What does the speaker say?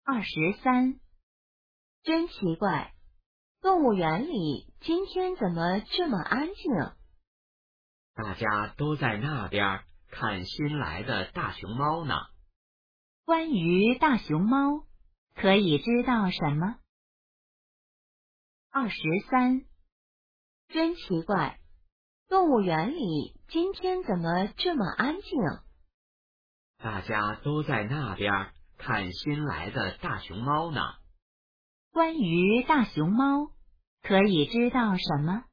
23，真奇怪，动物园里今天怎么这么安静？ 大家都在那边看新来的大熊猫呢。 关于大熊猫，可以知道什么？23，真奇怪，动物园里今天怎么这么安静？ 大家都在那边看新来的大熊猫呢。 关于大熊猫，可以知道什么？